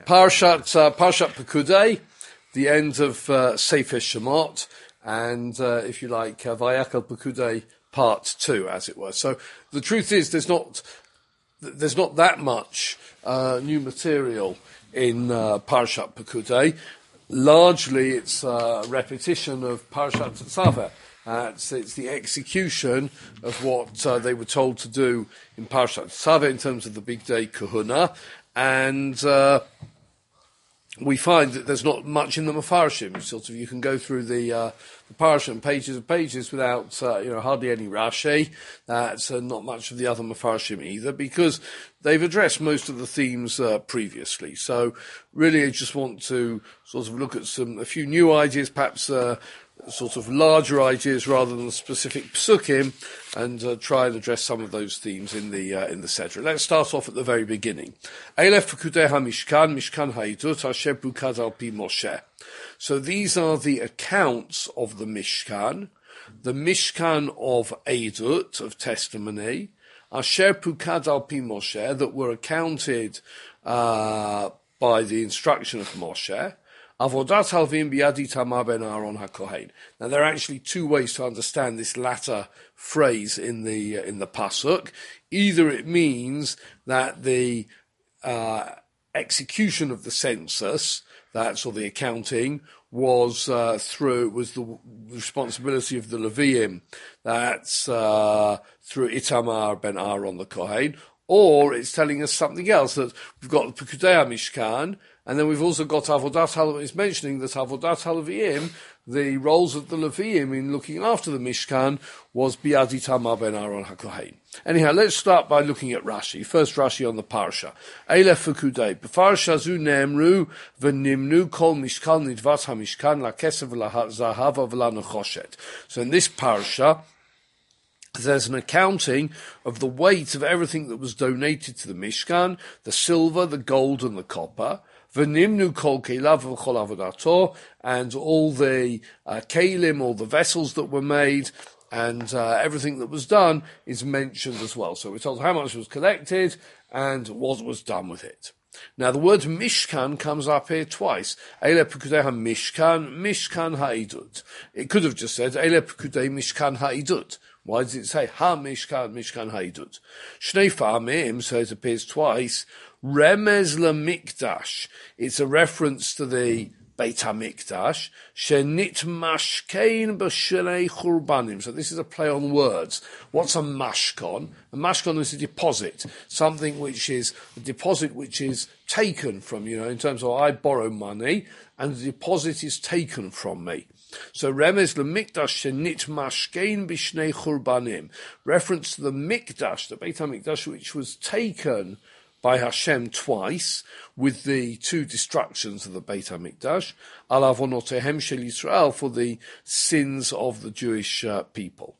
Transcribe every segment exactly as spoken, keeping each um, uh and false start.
Parshat, uh, Parshat Pekudei, the end of uh, Sefer Shemot, and uh, if you like, uh, Vayakal Pekudei part two, as it were. So the truth is, there's not there's not that much uh, new material in uh, Parshat Pekudei. Largely, it's a repetition of Parshat Tetzaveh. Uh, it's, it's the execution of what uh, they were told to do in Parshat Tetzaveh in terms of the big day Kahuna, and uh, we find that there's not much in the Mefarshim. Sort of, you can go through the uh, the Parsha pages and pages without, uh, you know, hardly any Rashi. That's uh, not much of the other Mefarshim either, because they've addressed most of the themes uh, previously. So, really, I just want to sort of look at some a few new ideas, perhaps uh, sort of larger ideas rather than the specific psukim, and uh, try and address some of those themes in the uh, in the Sedra. Let's start off at the very beginning. Eilef Pekudei HaMishkan, Mishkan Ha'idut, Asher Bukad Al Pi Moshe. So these are the accounts of the Mishkan, the Mishkan of Eidut, of testimony, Asher Bukad Al Pi Moshe, that were accounted uh, by the instruction of Moshe. Avodat halvim biyadi Tamar ben Aaron hakohen. Now there are actually two ways to understand this latter phrase in the uh, in the pasuk. Either it means that the uh, execution of the census, that's or the accounting, was uh, through was the responsibility of the Leviim. That's uh, through Itamar ben Aaron the Kohen. Or it's telling us something else, that we've got the Pekudei Mishkan, and then we've also got Avodat Halavim. It's mentioning that Avodat Halavim, the roles of the Leviim in looking after the Mishkan, was Biadi Tamar ben Aaron HaKohen. Anyhow, let's start by looking at Rashi. First Rashi on the Parsha. Eilef Pekudei. B'Parsha zu ne'emru v'nimnu kol Mishkan nidvat HaMishkan la'kesev v'la'zahava v'la'nechoshet. So in this Parsha, there's an accounting of the weight of everything that was donated to the Mishkan, the silver, the gold, and the copper. V'nimnu kol keilav v'chol avodato, and all the uh, kelim, all the vessels that were made, and uh, everything that was done is mentioned as well. So we're told how much was collected and what was done with it. Now the word Mishkan comes up here twice. Eile Pekudei HaMishkan, Mishkan Ha'idut. It could have just said Eile Pekudei Mishkan Ha'idut. Why does it say Ha Mishkan, Mishkan Ha'idut? Shnei Famim, so it appears twice. Remez LaMikdash. It's a reference to the Beit HaMikdash. Shenit Mashkein B'Shelei Churbanim. So this is a play on words. What's a mashkon? A mashkon is a deposit. Something which is a deposit which is taken from, you know, in terms of I borrow money and the deposit is taken from me. So Remez LaMikdash Shenit Mashkein B'Shnei Churbanim. Reference to the Mikdash, the Beit HaMikdash, which was taken by Hashem twice with the two destructions of the Beit HaMikdash, al avonotehem shel Yisrael, for the sins of the Jewish uh, people.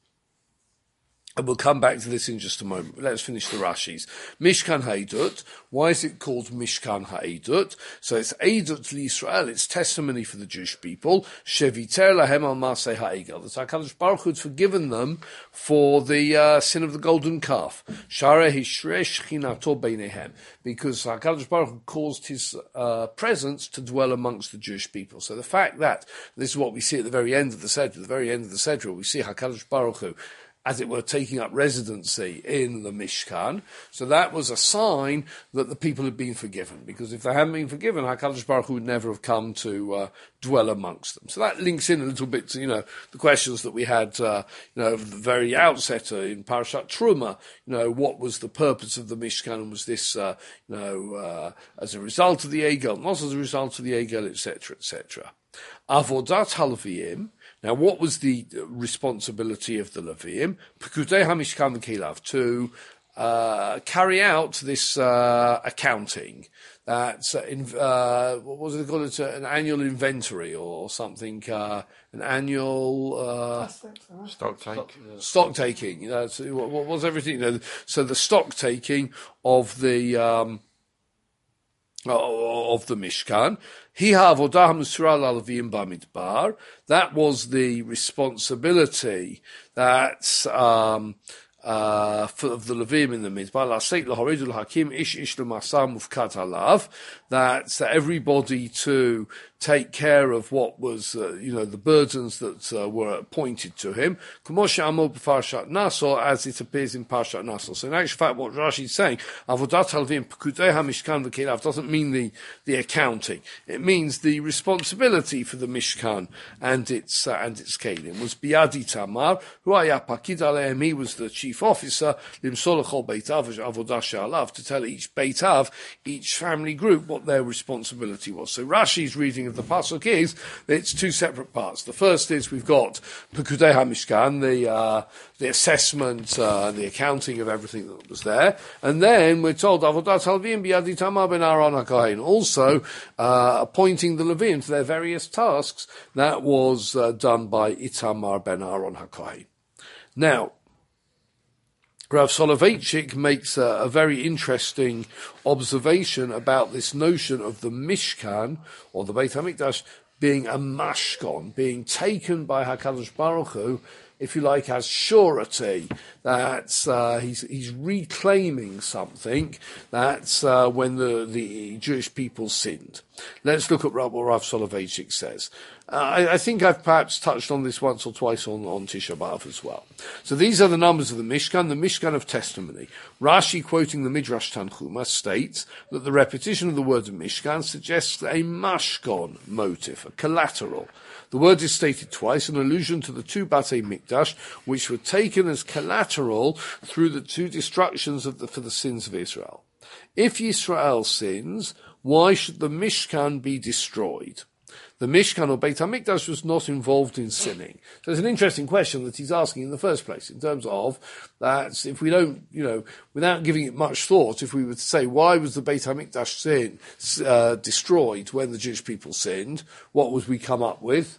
And we'll come back to this in just a moment. But let's finish the Rashis. Mishkan Ha'edut. Why is it called Mishkan Ha'edut? So it's Eidut L'Yisrael. It's testimony for the Jewish people. Sheviter lahem al maseh ha'egel. That HaKadosh Baruch Hu had forgiven them for the uh, sin of the golden calf. Share hishresh chinato beinehem. Because HaKadosh Baruch Hu caused his uh, presence to dwell amongst the Jewish people. So the fact that, this is what we see at the very end of the Sedra, the very end of the Sedra, we see HaKadosh Baruch Hu, as it were, taking up residency in the Mishkan. So that was a sign that the people had been forgiven. Because if they hadn't been forgiven, HaKadosh Baruch Hu would never have come to uh, dwell amongst them. So that links in a little bit to, you know, the questions that we had, uh, you know, at the very outset uh, in Parashat Truma. You know, what was the purpose of the Mishkan? And was this, uh, you know, uh, as a result of the Egel, not as a result of the Egel, et cetera, et cetera. Avodat Halviyim. Now, what was the responsibility of the Leviim? Pekudei HaMishkan v'Keilav, to uh, carry out this uh, accounting. That's uh, in, uh, what was it called? It's an annual inventory or something. Uh, an annual uh, stock take. Stock taking. You know, so what, what was everything? You know, so the stock taking of the. Um, of the Mishkan. That was the responsibility that um, uh, for, of the Levim in the mitzvah, that everybody to take care of what was, uh, you know, the burdens that uh, were appointed to him, as it appears in Parshat Naso. So in actual fact, what Rashi is saying, Avodat Halvim Pekudei HaMishkan V'Kelav, doesn't mean the, the accounting. It means the responsibility for the Mishkan and its, uh, and its Kelim was Biadi Tamar, who Haya Pakid Aleim, he was the chief officer, Limsol L'chol Beit Av Avodah She'alav, to tell each Beit Av, each family group, what their responsibility was. So Rashi's reading of the pasuk is that it's two separate parts. The first is we've got Pekudei HaMishkan, the uh, the assessment, uh, the accounting of everything that was there, and then we're told Avodat Halvim Biadi Tamar ben Aaron HaKohen, also uh, appointing the Levim to their various tasks. That was uh, done by Itamar ben Aaron HaKohen. Now, Rav Soloveitchik makes a, a very interesting observation about this notion of the Mishkan, or the Beit HaMikdash, being a mashkon, being taken by HaKadosh Baruch Hu, if you like, as surety that uh, he's, he's reclaiming something that's uh, when the, the Jewish people sinned. Let's look at what Rav Soloveitchik says. Uh, I, I think I've perhaps touched on this once or twice on, on Tisha B'Av as well. So these are the numbers of the Mishkan, the Mishkan of testimony. Rashi, quoting the Midrash Tanchuma, states that the repetition of the word Mishkan suggests a mashkon motive, a collateral. The word is stated twice, an allusion to the two Batei Mikdash, which were taken as collateral through the two destructions of the, for the sins of Israel. If Yisrael sins, why should the Mishkan be destroyed? The Mishkan or Beit HaMikdash was not involved in sinning. So it's an interesting question that he's asking in the first place, in terms of that if we don't, you know, without giving it much thought, if we were to say, why was the Beit HaMikdash sin, uh, destroyed when the Jewish people sinned, what would we come up with?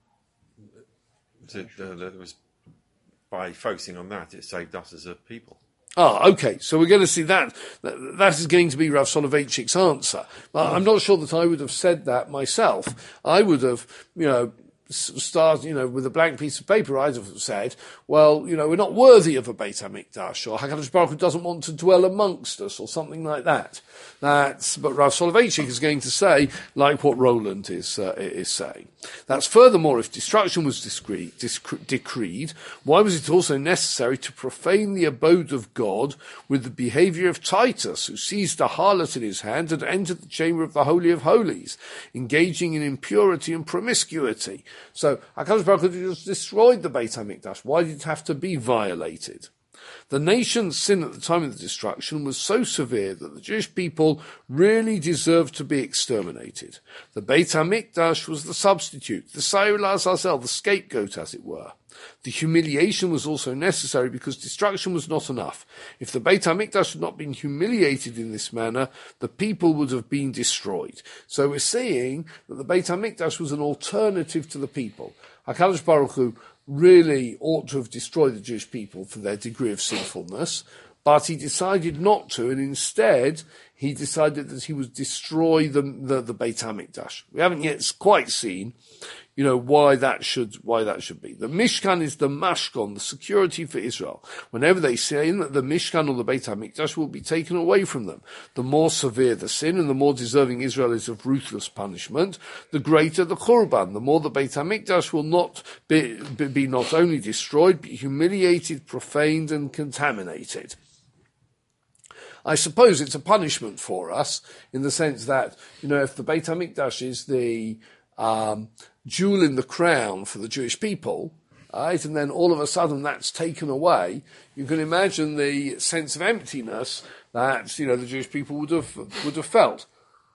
It, uh, it was by focusing on that, it saved us as a people. Ah, okay. So we're going to see that. That is going to be Rav Soloveitchik's answer. But I'm not sure that I would have said that myself. I would have, you know, started, you know, with a blank piece of paper, I'd have said, well, you know, we're not worthy of a Beit HaMikdash, or HaKadosh Baruch Hu doesn't want to dwell amongst us, or something like that. That's, but Rav Soloveitchik is going to say, like what Roland is, uh, is saying. That's furthermore, if destruction was discreet, discre- decreed, why was it also necessary to profane the abode of God with the behavior of Titus, who seized a harlot in his hand and entered the chamber of the Holy of Holies, engaging in impurity and promiscuity? So HaKadosh Baruch Hu just destroyed the Beit HaMikdash. Why did it have to be violated? The nation's sin at the time of the destruction was so severe that the Jewish people really deserved to be exterminated. The Beit HaMikdash was the substitute, the Sayur L'Azazel, the scapegoat, as it were. The humiliation was also necessary because destruction was not enough. If the Beit HaMikdash had not been humiliated in this manner, the people would have been destroyed. So we're seeing that the Beit HaMikdash was an alternative to the people. HaKadosh Baruch Hu really ought to have destroyed the Jewish people for their degree of sinfulness, but he decided not to, and instead he decided that he would destroy the, the, the Beit HaMikdash. We haven't yet quite seen, you know, why that should, why that should be. The Mishkan is the mashkon, the security for Israel. Whenever they sin, the Mishkan or the Beit HaMikdash will be taken away from them. The more severe the sin and the more deserving Israel is of ruthless punishment, the greater the Churban. The more the Beit HaMikdash will not be, be not only destroyed, but humiliated, profaned, and contaminated. I suppose it's a punishment for us in the sense that, you know, if the Beit HaMikdash is the um, jewel in the crown for the Jewish people, right, and then all of a sudden that's taken away, you can imagine the sense of emptiness that, you know, the Jewish people would have would have felt.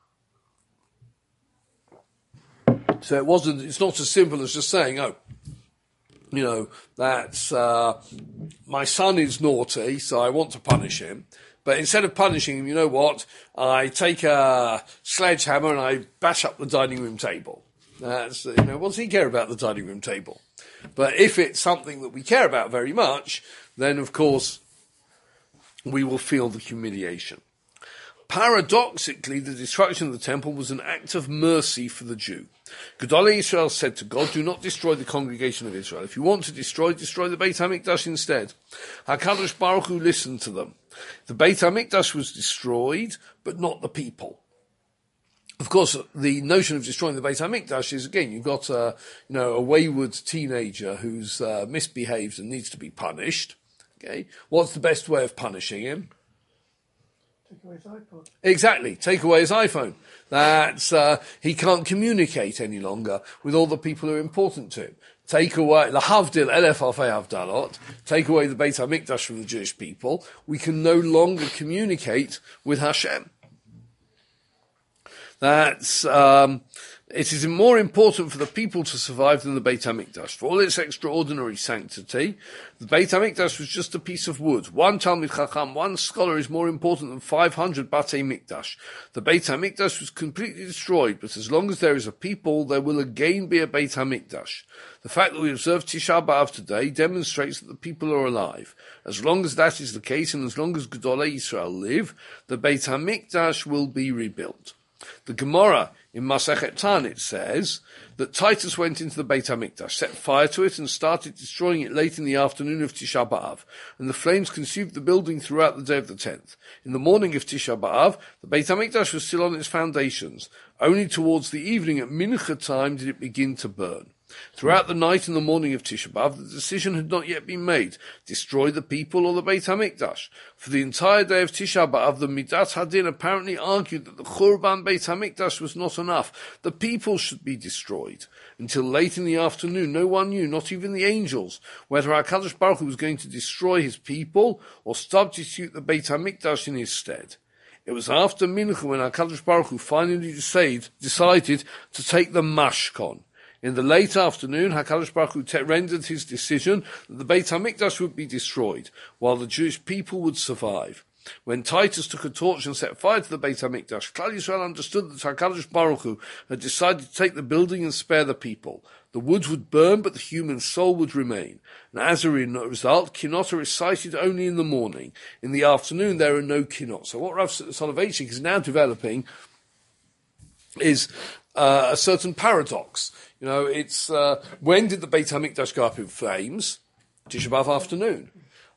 So it wasn't. It's not as simple as just saying, oh, you know, that's uh, my son is naughty, so I want to punish him. But instead of punishing him, you know what? I take a sledgehammer and I bash up the dining room table. That's, you know, what does he care about the dining room table? But if it's something that we care about very much, then of course we will feel the humiliation. Paradoxically, the destruction of the temple was an act of mercy for the Jew. Gedolei Israel said to God, do not destroy the congregation of Israel. If you want to destroy, destroy the Beit HaMikdash instead. HaKadosh Baruch Hu listened to them. The Beit HaMikdash was destroyed, but not the people. Of course, the notion of destroying the Beit HaMikdash is, again, you've got a, you know, a wayward teenager who's uh, misbehaved and needs to be punished. Okay, what's the best way of punishing him? Take away his iPod. Exactly, take away his iPhone. That's, uh, he can't communicate any longer with all the people who are important to him. Take away, lahavdil elef alfei havdalot, take away the Beit HaMikdash from the Jewish people, we can no longer communicate with Hashem. That's, um, it is more important for the people to survive than the Beit HaMikdash. For all its extraordinary sanctity, the Beit HaMikdash was just a piece of wood. One Talmid Chacham, one scholar is more important than five hundred Batei Mikdash. The Beit HaMikdash was completely destroyed, but as long as there is a people, there will again be a Beit HaMikdash. The fact that we observe Tisha B'Av today demonstrates that the people are alive. As long as that is the case, and as long as Gedolei Israel live, the Beit HaMikdash will be rebuilt. The Gemara in Masechet Tanit says that Titus went into the Beit HaMikdash, set fire to it, and started destroying it late in the afternoon of Tisha B'Av, and the flames consumed the building throughout the day of the tenth. In the morning of Tisha B'Av, the Beit HaMikdash was still on its foundations. Only towards the evening at Mincha time did it begin to burn. Throughout the night and the morning of Tisha B'Av, the decision had not yet been made: destroy the people or the Beit HaMikdash. For the entire day of Tisha B'Av, the Midat Hadin apparently argued that the Churban Beit HaMikdash was not enough. The people should be destroyed. Until late in the afternoon, no one knew, not even the angels, whether HaKadosh Baruch Hu was going to destroy his people or substitute the Beit HaMikdash in his stead. It was after Mincha when HaKadosh Baruch Hu finally decided, decided to take the Mashkon. In the late afternoon, HaKadosh Baruch Hu te- rendered his decision that the Beit HaMikdash would be destroyed, while the Jewish people would survive. When Titus took a torch and set fire to the Beit HaMikdash, Klal Yisrael understood that HaKadosh Baruch Hu had decided to take the building and spare the people. The wood would burn, but the human soul would remain. And as a result, Kinot are recited only in the morning. In the afternoon, there are no Kinot. So what Rav Soloveitchik is now developing is uh, a certain paradox. You know, it's, uh, when did the Beit HaMikdash go up in flames? Tisha B'Av afternoon.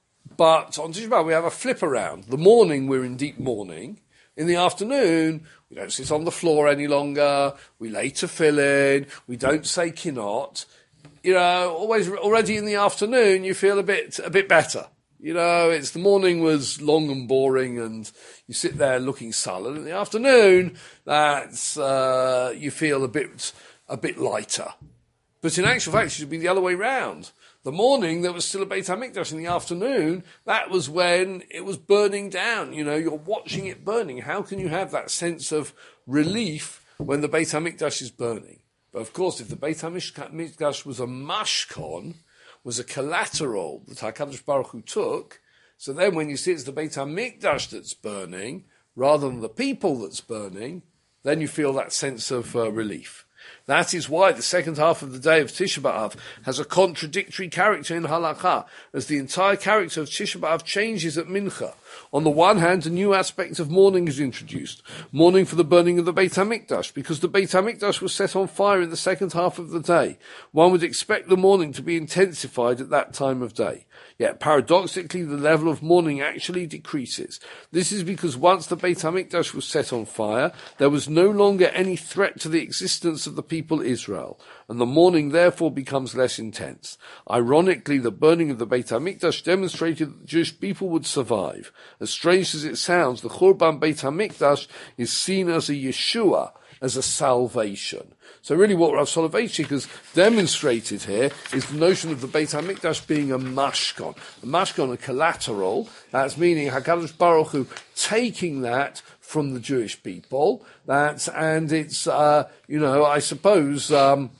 But on Tisha B'Av we have a flip around. The morning we're in deep mourning. In the afternoon, we don't sit on the floor any longer. We lay tefillin. We don't say kinot. You know, always, already in the afternoon you feel a bit, a bit better. You know, it's the morning was long and boring and you sit there looking sullen. In the afternoon, that's, uh, you feel a bit, a bit lighter. But in actual fact, it should be the other way round. The morning, there was still a Beit HaMikdash. In the afternoon, that was when it was burning down. You know, you're watching it burning. How can you have that sense of relief when the Beit HaMikdash is burning? But of course, if the Beit HaMikdash was a mashkon, was a collateral that HaKadosh Baruch Hu took, so then when you see it's the Beit HaMikdash that's burning, rather than the people that's burning, then you feel that sense of uh, relief. That is why the second half of the day of Tisha B'Av has a contradictory character in halakha, as the entire character of Tisha B'Av changes at Mincha. On the one hand, a new aspect of mourning is introduced, mourning for the burning of the Beit HaMikdash, because the Beit HaMikdash was set on fire in the second half of the day. One would expect the mourning to be intensified at that time of day. Yet paradoxically, the level of mourning actually decreases. This is because once the Beit HaMikdash was set on fire, there was no longer any threat to the existence of the people Israel, and the mourning therefore becomes less intense. Ironically, the burning of the Beit HaMikdash demonstrated that the Jewish people would survive. As strange as it sounds, the Churban Beit HaMikdash is seen as a Yeshua, as a salvation. So really what Rav Soloveitchik has demonstrated here is the notion of the Beit HaMikdash being a mashkon. A mashkon, a collateral, that's meaning HaKadosh Baruch Hu taking that from the Jewish people. That's, and it's, uh, you know, I suppose, um,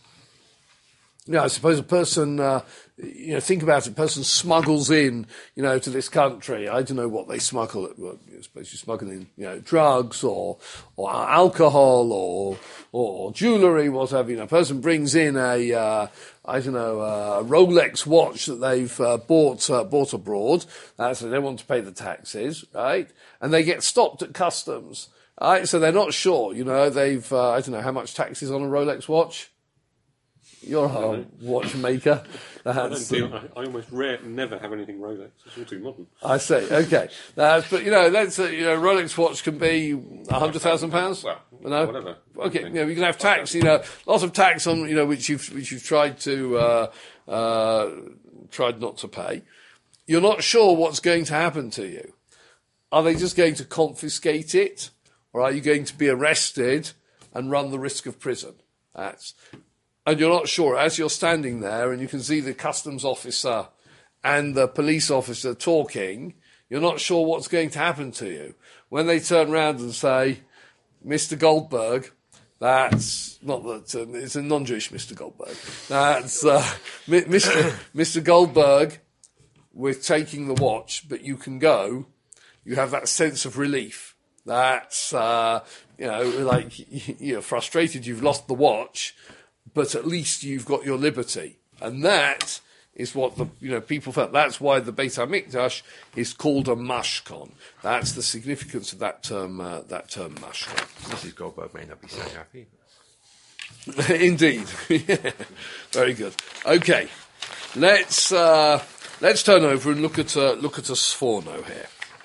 you know, I suppose a person, uh, you know, think about it, a person smuggles in, you know, to this country. I don't know what they smuggle. Well, I suppose you smuggle in, you know, drugs or, or alcohol or, or or jewellery, whatever. You know, a person brings in a, uh, I don't know, a Rolex watch that they've uh, bought uh, bought abroad. Uh, so they don't want to pay the taxes, right? And they get stopped at customs, right? So they're not sure. You know, they've uh, I don't know how much tax is on a Rolex watch. You're a watchmaker. I, don't deal, I, I almost rare, never have anything Rolex. It's all too modern. I see. Okay, uh, but you know, let's uh, you know, Rolex watch can be a hundred thousand pounds. Well, you know? whatever. Okay, you know, you can have tax. You know, lots of tax on you know which you've which you've tried to uh, uh, tried not to pay. You're not sure what's going to happen to you. Are they just going to confiscate it, or are you going to be arrested and run the risk of prison? That's And you're not sure, as you're standing there and you can see the customs officer and the police officer talking, you're not sure what's going to happen to you. When they turn around and say, Mister Goldberg, that's not that, um, it's a non-Jewish Mister Goldberg, that's uh, Mister Mister Goldberg, we're taking the watch, but you can go, you have that sense of relief. That's, uh, you know, like you're frustrated, you've lost the watch, but at least you've got your liberty. And that is what the you know people felt. That's why the Beit HaMikdash is called a mashkon. That's the significance of that term, uh, that term mashkon. Missus Goldberg may not be so happy. Indeed. Yeah. Very good. Okay. Let's, uh, let's turn over and look at, uh, look at a Sforno here.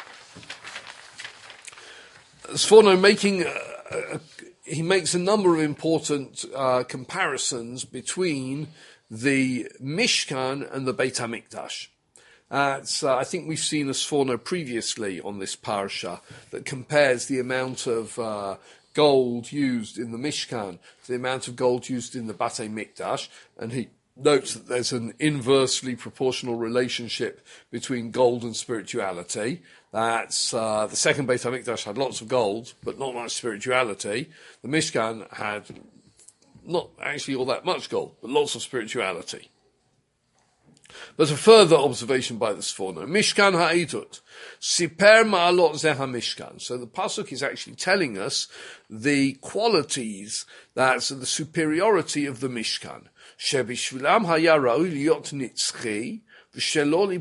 Sforno making a, a he makes a number of important uh, comparisons between the Mishkan and the Beit HaMikdash. Uh, uh, I think we've seen a Sforno previously on this parsha that compares the amount of uh, gold used in the Mishkan to the amount of gold used in the Beit HaMikdash, and he notes that there's an inversely proportional relationship between gold and spirituality. That's uh, the second Beit HaMikdash had lots of gold, but not much spirituality. The Mishkan had not actually all that much gold, but lots of spirituality. But a further observation by the Sforno, Mishkan ha'idut, siper ma'alot zeh ha'mishkan. So the pasuk is actually telling us the qualities, that's the superiority of the Mishkan. Shebishvilam haya ra'ui liot nitzchi, telling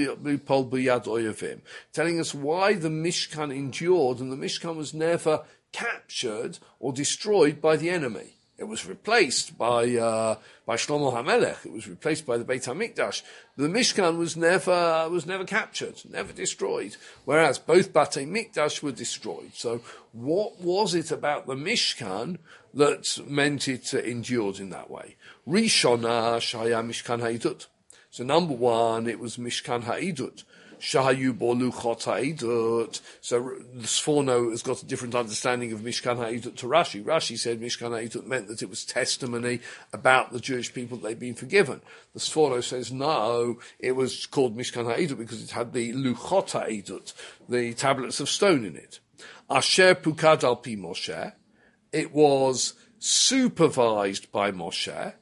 us why the Mishkan endured, and the Mishkan was never captured or destroyed by the enemy. It was replaced by uh, by Shlomo HaMelech. It was replaced by the Beit HaMikdash. The Mishkan was never was never captured, never destroyed. Whereas both Beit HaMikdash were destroyed. So, what was it about the Mishkan that meant it uh, endured in that way? Rishona Shaya Mishkan Ha'idut. So number one, it was Mishkan Ha'idut. Shahayu bo luchot ha'idut. So the Sforno has got a different understanding of Mishkan Ha'idut to Rashi. Rashi said Mishkan Ha'idut meant that it was testimony about the Jewish people that they'd been forgiven. The Sforno says no, it was called Mishkan Ha'idut because it had the luchot ha'idut, the tablets of stone in it. Asher pukad al pi Moshe. It was supervised by Moshe.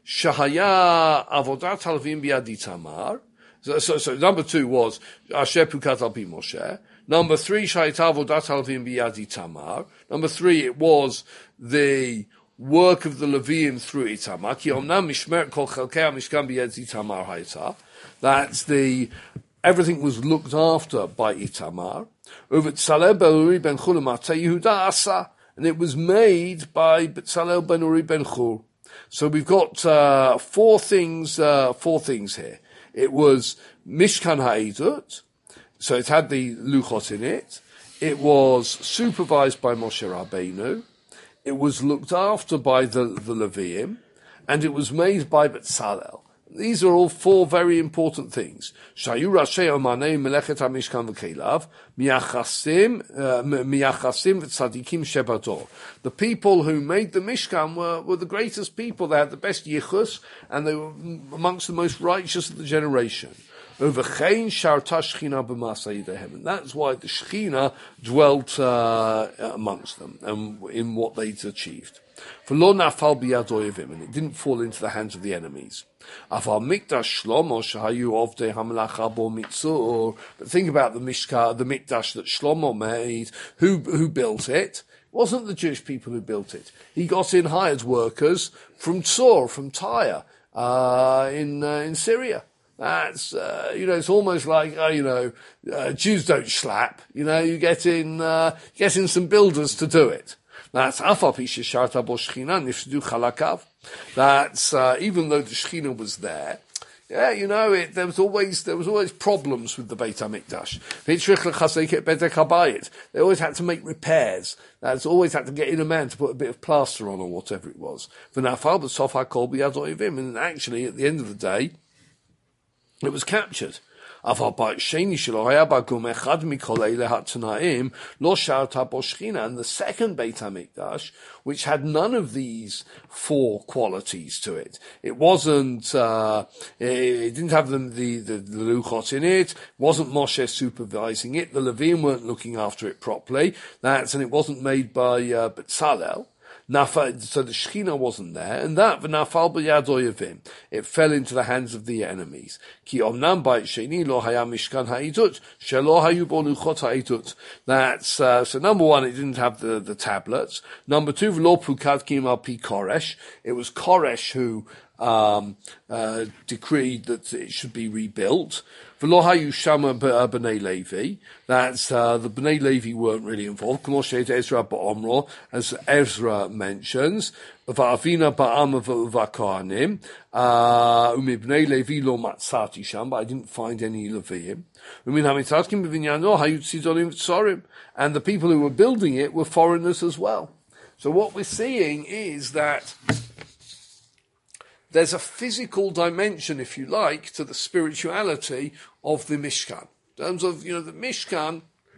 Shahaya avodat halvim biadi Tamar. So, so, so number two was Asher Pukat al Pi Moshe. Number three, Shahita avodat halvim biadi Tamar. Number three, it was the work of the Leviim through Itamar. Ki omnam mishmer kol chelkei mishkan biadi Tamar hayta. That's the everything was looked after by Itamar. Uvetzalel ben Uri ben Chur Matei Yehuda asa, and it was made by Betzalel ben Uri ben Chur. So we've got uh, four things, uh, four things here. It was Mishkan Ha'idut, so it had the luchot in it. It was supervised by Moshe Rabbeinu. It was looked after by the, the Leviim, and it was made by Betzalel. These are all four very important things. Shayu Rashi Omanei Melechet HaMishkan V'Keilav Miachasim Miachasim V'Tzadikim Shebador. The people who made the Mishkan were, were the greatest people. They had the best yichus, and they were amongst the most righteous of the generation. Uvechein Sharta Shechina B'Masei Yideihem, and that's why the Shechina dwelt uh, amongst them and in what they'd achieved. V'lo nafal biyad oyevim, and it didn't fall into the hands of the enemies. Aval mikdash Shlomo shahayu ovdei hamelacha bo mitzur. But think about the mishka, the mikdash that Shlomo made. Who who built it? wasn't the Jewish people who built it. He got in hired workers from Tzor, from Tyre, uh, in, uh, in Syria. That's, uh, you know, it's almost like, uh, you know, uh, Jews don't schlap. You know, you get in, uh, get in some builders to do it. That's, that's, uh, even though the Shekhinah was there, yeah, you know, it, there was always, there was always problems with the Beit HaMikdash. They always had to make repairs. That's always had to get in a man to put a bit of plaster on or whatever it was. And actually, at the end of the day, it was captured. And the second Beit HaMikdash, which had none of these four qualities to it. It wasn't, uh, it didn't have the, the, the, the Luchot in it, wasn't Moshe supervising it, the Levim weren't looking after it properly, that's, and it wasn't made by, uh, Betzalel. Nafa, so the Shekhinah wasn't there, and that v'nafal b'yad oyevim. It fell into the hands of the enemies. Ki omnam b'ayit sheni lo haya mishkan ha'idut shelo hayu bo luchot ha'idut. That's uh, so. Number one, it didn't have the, the tablets. Number two, v'lo pukad kim al pi Koresh. It was Koresh who um, uh, decreed that it should be rebuilt. V'lo hayu shama b'nei Levi. That's uh, the b'nei Levi weren't really involved. K'moshe Ezra ba'omro, as Ezra mentions. Va'avina ba'am v'kohanim. Umi b'nei Levi lo matzati sham, but I didn't find any Leviim. Umin hamitzatkim b'vinyano hayu tzidonim v'tzorim. And the people who were building it were foreigners as well. So what we're seeing is that there's a physical dimension, if you like, to the spirituality of the Mishkan. In terms of, you know, the Mishkan,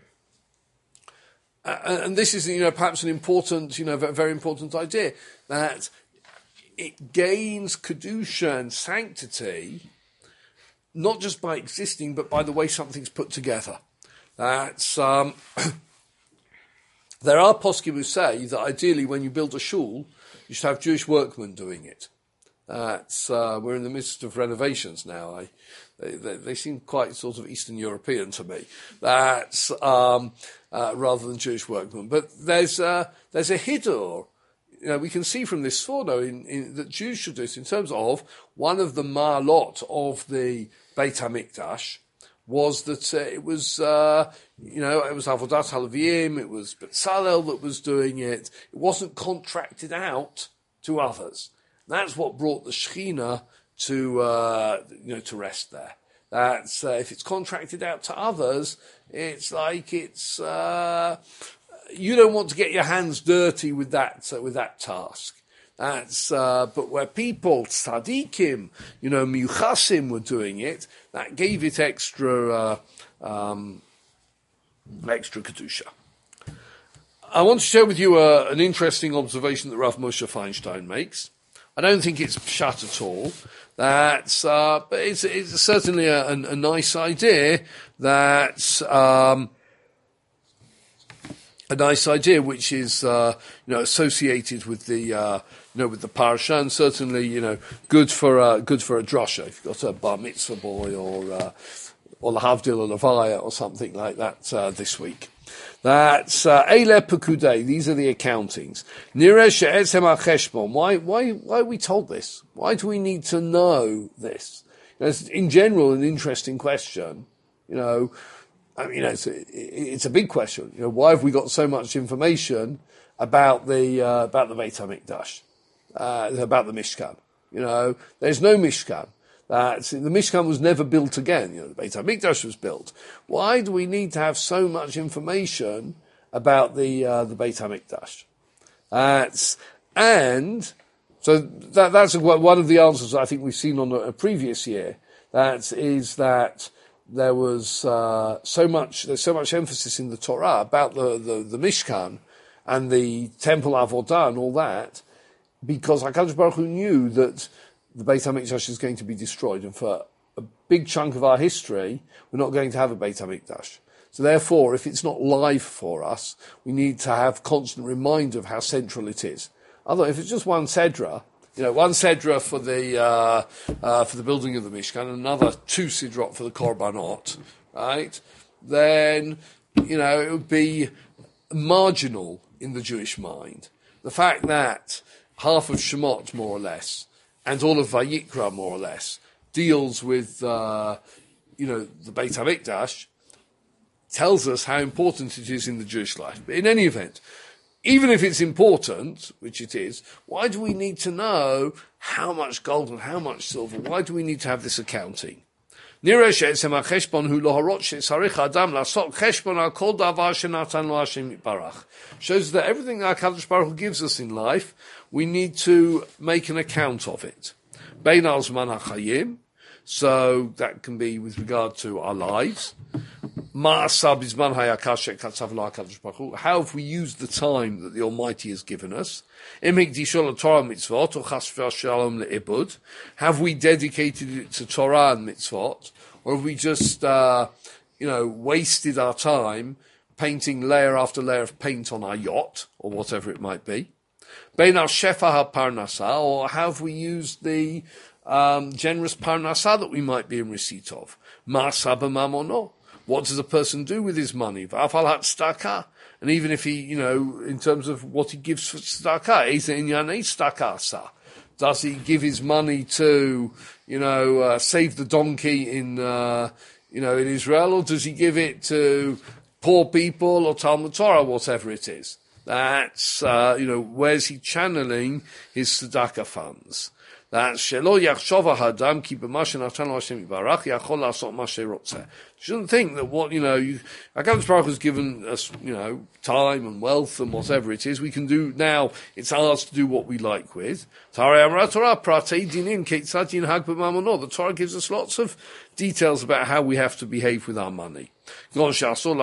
uh, and this is, you know, perhaps an important, you know, very important idea, that it gains Kedusha and sanctity, not just by existing, but by the way something's put together. That's, um, there are poskim who say that ideally when you build a shul, you should have Jewish workmen doing it. That's, uh, we're in the midst of renovations now. I, they, they, they seem quite sort of Eastern European to me. That's, um, uh, rather than Jewish workmen. But there's, uh, there's a hiddur. You know, we can see from this photo in, in, that Jews should do this in terms of one of the ma'alot of the Beit HaMikdash was that uh, it was, uh, you know, it was Avodat HaLeviim, it was Betzalel that was doing it. It wasn't contracted out to others. That's what brought the Shekhinah to, uh, you know, to rest there. That's, uh, if it's contracted out to others, it's like it's, uh, you don't want to get your hands dirty with that, uh, with that task. That's, uh, but where people, tzadikim, you know, miyuchasim were doing it, that gave it extra, uh, um, extra kedusha. I want to share with you uh, an interesting observation that Rav Moshe Feinstein makes. I don't think it's pshat at all. That's, uh, but it's, it's certainly a, a, a nice idea. That's, um, a nice idea which is, uh, you know, associated with the, uh, you know, with the parasha, and certainly, you know, good for, uh, good for a drasha. If you've got a bar mitzvah boy or, uh, or lahavdil or levaya or something like that, uh, this week. That's Eile Pekudei. These are the accountings. Niresh Etzem HaCheshbon. Why, why, why are we told this? Why do we need to know this? You know, it's in general an interesting question. You know, I mean, it's a, it's a big question. You know, why have we got so much information about the uh, about the Beit HaMikdash, uh, about the Mishkan? You know, there's no Mishkan. Uh, the Mishkan was never built again. You know, the Beit HaMikdash was built. Why do we need to have so much information about the uh, the Beit HaMikdash? That's and so that, that's one of the answers I think we've seen on a, a previous year. That is that there was uh, so much there's so much emphasis in the Torah about the the, the Mishkan and the Temple Avodah and all that, because HaKadosh Baruch Hu knew that the Beit HaMikdash is going to be destroyed, and for a big chunk of our history, we're not going to have a Beit HaMikdash. So therefore, if it's not live for us, we need to have constant reminder of how central it is. Otherwise, if it's just one Sedra, you know, one Sedra for the, uh, uh, for the building of the Mishkan, and another two Sidrot for the Korbanot, right? Then, you know, it would be marginal in the Jewish mind. The fact that half of Shemot, more or less, and all of Vayikra, more or less, deals with, uh, you know, the Beit HaMikdash, tells us how important it is in the Jewish life. But in any event, even if it's important, which it is, why do we need to know how much gold and how much silver? Why do we need to have this accounting? Shows that everything that HaKadosh Baruch Hu gives us in life, we need to make an account of it. So that can be with regard to our lives. How have we used the time that the Almighty has given us? Have we dedicated it to Torah and mitzvot? Or have we just, uh, you know, wasted our time painting layer after layer of paint on our yacht, or whatever it might be? Or have we used the um, generous parnasah that we might be in receipt of? What does a person do with his money? And even if he, you know, in terms of what he gives for tzedakah, does he give his money to, you know, uh, save the donkey in, uh, you know, in Israel, or does he give it to poor people or Talmud Torah, whatever it is? That's, uh, you know, where's he channeling his tzedakah funds? That's shelo yachshov ha'adam ki b'ma shenatan lo Hashem yibarach yachol la'asot ma sherotzeh. You shouldn't think that what, you know, you, HaKadosh Baruch Hu has given us, you know, time and wealth and whatever it is, we can do now, it's ours to do what we like with. The Torah gives us lots of details about how we have to behave with our money. You mustn't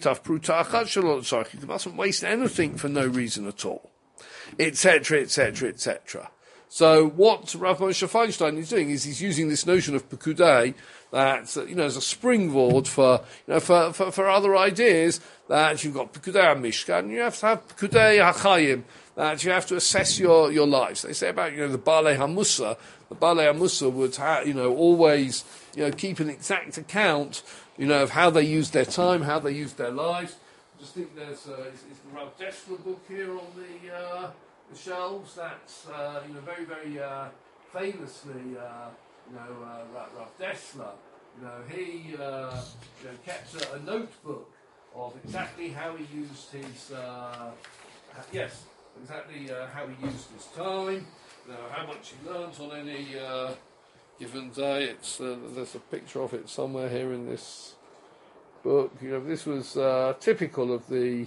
waste anything for no reason at all. Etc., etc., et cetera. So what Rav Moshe Feinstein is doing is he's using this notion of Pekudei that, you know, as a springboard for, you know, for, for, for other ideas, that you've got Pekudei HaMishkan, you have to have Pekudei HaChayim, that you have to assess your, your lives. They say about, you know, the Balei HaMusa, the Balei HaMusa would, ha, you know, always, you know, keep an exact account, you know, of how they used their time, how they used their lives. I just think there's, uh, is, is the Rav Dessler book here on the, uh, the shelves. That's, uh, you know, very, very uh, famously, uh, you know, uh, Rav Dessler, you know, he uh, you know, kept a, a notebook of exactly how he used his, uh, yes, exactly uh, how he used his time, you know, how much he learnt on any uh, given day. It's uh, there's a picture of it somewhere here in this book. You know, this was uh, typical of the.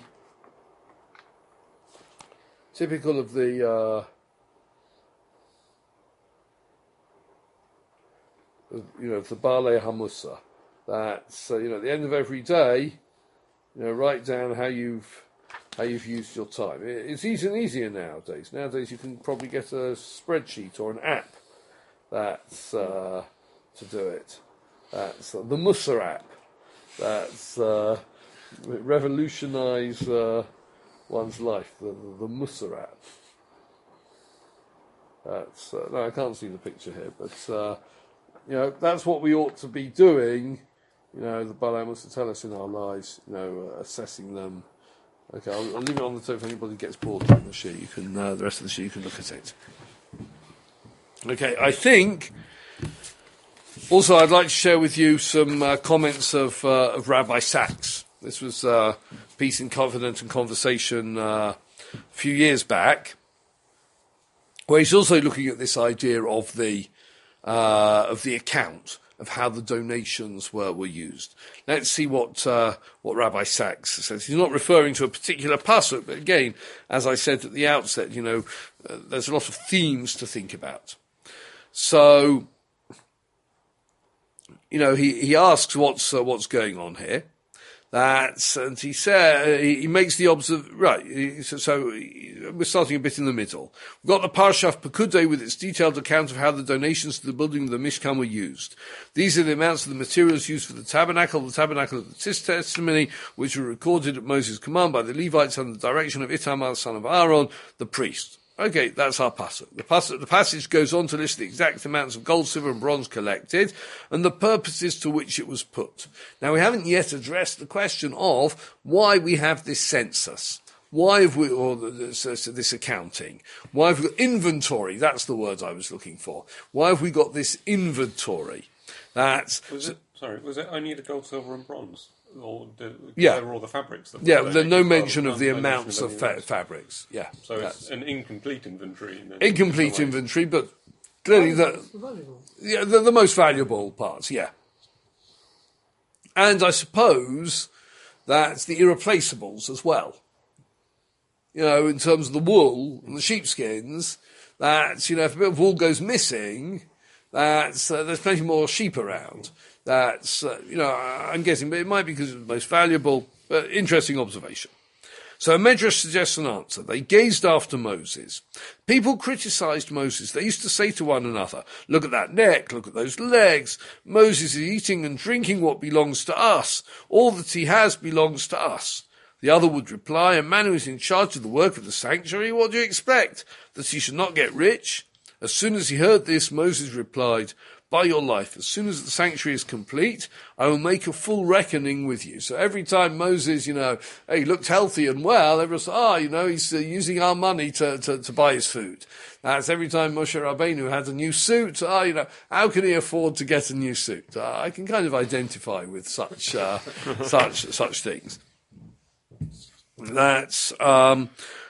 Typical of the, uh, you know, the Balei HaMusa. That's, uh, you know, at the end of every day, you know, write down how you've how you've used your time. It's easier and easier nowadays. Nowadays you can probably get a spreadsheet or an app that's uh, to do it. That's uh, the Musa app. That's uh, revolutionised uh, one's life, the, the, the Musa app. That's, uh, no, I can't see the picture here, but, uh, you know, that's what we ought to be doing, you know, the Balei Musa tell us in our lives, you know, uh, assessing them. Okay, I'll, I'll leave it on the table if anybody gets bored during the sheet. You can, uh, the rest of the sheet, you can look at it. Okay, I think, also I'd like to share with you some uh, comments of, uh, of Rabbi Sachs. This was uh, Peace in Confidence and Conversation uh, a few years back, where he's also looking at this idea of the uh, of the account of how the donations were, were used. Let's see what uh, what Rabbi Sachs says. He's not referring to a particular pasuk, but again, as I said at the outset, you know, uh, there's a lot of themes to think about. So, you know, he, he asks what's uh, what's going on here. That's, and he said, he, he makes the observ, right, he, so, so we're starting a bit in the middle. We've got the Parsha of Pekudei with its detailed account of how the donations to the building of the Mishkan were used. These are the amounts of the materials used for the tabernacle, the tabernacle of the testimony, which were recorded at Moses' command by the Levites under the direction of Itamar, son of Aaron, the priest. Okay, that's our passage. The, passage. the passage goes on to list the exact amounts of gold, silver and bronze collected and the purposes to which it was put. Now, we haven't yet addressed the question of why we have this census. why have we, or this, this accounting, why have we got inventory? That's the word I was looking for. Why have we got this inventory? That's, Was it, sorry, was it only the gold, silver and bronze? Or did, Yeah. there were all the fabrics that were yeah, donated there's no as well, mention of the no mention amounts of anything fa- else. fabrics. Yeah. So that's- it's an incomplete inventory. in- in incomplete some ways. inventory, but clearly the, It's valuable. yeah, the, the most valuable parts, yeah. And I suppose that's the irreplaceables as well. You know, in terms of the wool and the sheepskins, that's, you know, if a bit of wool goes missing, that's, uh, there's plenty more sheep around. That's, uh, you know, I'm guessing, but it might be because it's the most valuable, but interesting observation. So Medrash suggests an answer. They gazed after Moses. People criticized Moses. They used to say to one another, look at that neck, look at those legs. Moses is eating and drinking what belongs to us. All that he has belongs to us. The other would reply, a man who is in charge of the work of the sanctuary, what do you expect? That he should not get rich? As soon as he heard this, Moses replied, by your life, as soon as the sanctuary is complete, I will make a full reckoning with you. So every time Moses, you know, he looked healthy and well, everyone said, ah, you know, he's uh, using our money to, to, to buy his food. That's every time Moshe Rabbeinu had a new suit, ah, you know, how can he afford to get a new suit? Uh, I can kind of identify with such, uh, such, such things. That's, um,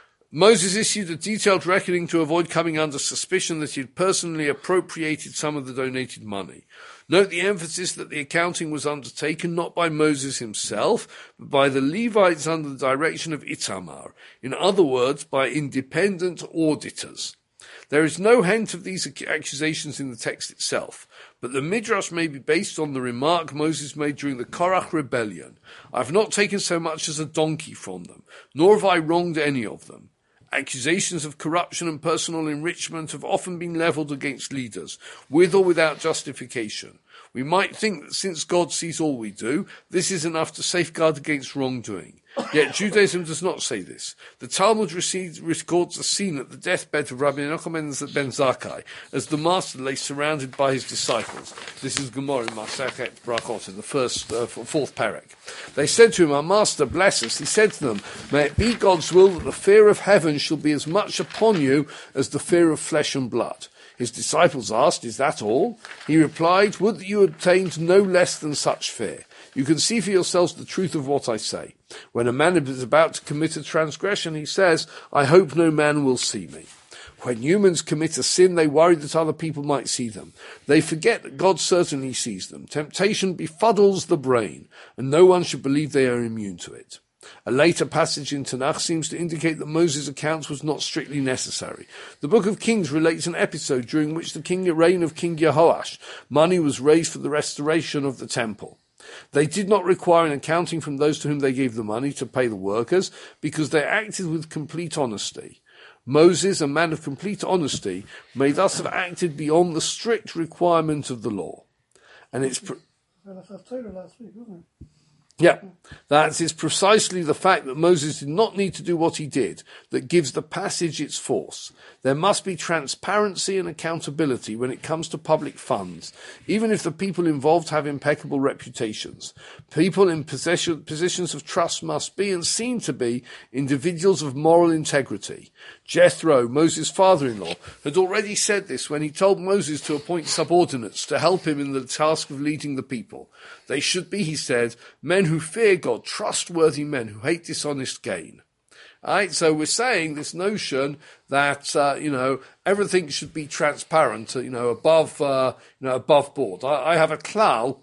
Moses issued a detailed reckoning to avoid coming under suspicion that he had personally appropriated some of the donated money. Note the emphasis that the accounting was undertaken not by Moses himself, but by the Levites under the direction of Itamar. In other words, by independent auditors. There is no hint of these accusations in the text itself, but the Midrash may be based on the remark Moses made during the Korach rebellion. I have not taken so much as a donkey from them, nor have I wronged any of them. Accusations of corruption and personal enrichment have often been levelled against leaders, with or without justification. We might think that since God sees all we do, this is enough to safeguard against wrongdoing. Yet Judaism does not say this. The Talmud received, records a scene at the deathbed of Rabbi Yochanan ben Zakkai, as the master lay surrounded by his disciples. This is Gemara in Masachet Brachot, in the first, uh, fourth parak. They said to him, our master, bless us. He said to them, may it be God's will that the fear of heaven shall be as much upon you as the fear of flesh and blood. His disciples asked, is that all? He replied, would that you obtained no less than such fear. You can see for yourselves the truth of what I say. When a man is about to commit a transgression, he says, I hope no man will see me. When humans commit a sin, they worry that other people might see them. They forget that God certainly sees them. Temptation befuddles the brain, and no one should believe they are immune to it. A later passage in Tanakh seems to indicate that Moses' account was not strictly necessary. The Book of Kings relates an episode during which the king, reign of King Jehoash, money was raised for the restoration of the temple. They did not require an accounting from those to whom they gave the money to pay the workers, because they acted with complete honesty. Moses, a man of complete honesty, may thus have acted beyond the strict requirement of the law. And it's... Pr- Well, that's Torah last week, wasn't it? Yeah, that is precisely the fact that Moses did not need to do what he did that gives the passage its force. There must be transparency and accountability when it comes to public funds, even if the people involved have impeccable reputations. People in possession, positions of trust must be and seem to be individuals of moral integrity. Jethro, Moses' father-in-law, had already said this when he told Moses to appoint subordinates to help him in the task of leading the people. They should be, he said, men who fear God, trustworthy men who hate dishonest gain. All right, so we're saying this notion that, uh, you know, everything should be transparent, you know, above, uh, you know, above board. I, I have a klal